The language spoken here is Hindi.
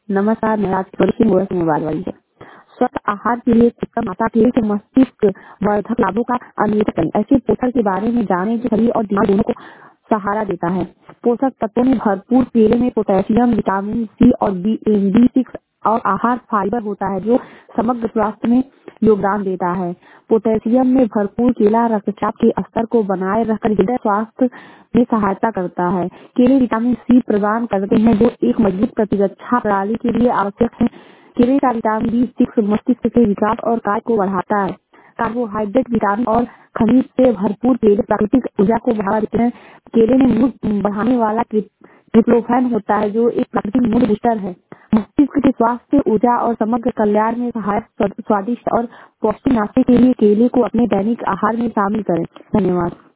नमस्कार, मैं आज थोड़ी सी मोबाइल से मोबाइल वाली है। स्वस्थ आहार के लिए उत्तम माता के लिए मस्तिष्क वर्धक लाभों का अन्वेषण करें। ऐसे पोषण के बारे में जानें जो शरीर और दिमाग दोनों को सहारा देता है। पोषक तत्वों में भरपूर केले में पोटेशियम, विटामिन सी और B6 और आहार फाइबर होता है जो समग्र स्वास्थ्य में योगदान देता है। पोटेशियम में भरपूर केला रक्तचाप के स्तर को बनाए रखकर हृदय स्वास्थ्य में सहायता करता है। केले विटामिन सी प्रदान करते हैं जो एक मजबूत प्रतिरक्षा प्रणाली के लिए आवश्यक है। केले का विटामिन B6 मस्तिष्क के विकास और कार्य को बढ़ाता है। कार्बोहाइड्रेट, विटामिन और खनिज से भरपूर केले प्राकृतिक ऊर्जा को बढ़ावा देते हैं। केले में मूड बढ़ाने वाला ट्रिप्टोफैन होता है जो एक प्राकृतिक मूड बूस्टर है। मस्तिष्क के स्वास्थ्य, ऊर्जा और समग्र कल्याण में सहायक स्वादिष्ट और पौष्टिक नाश्ते के लिए केले को अपने दैनिक आहार में शामिल करें। धन्यवाद।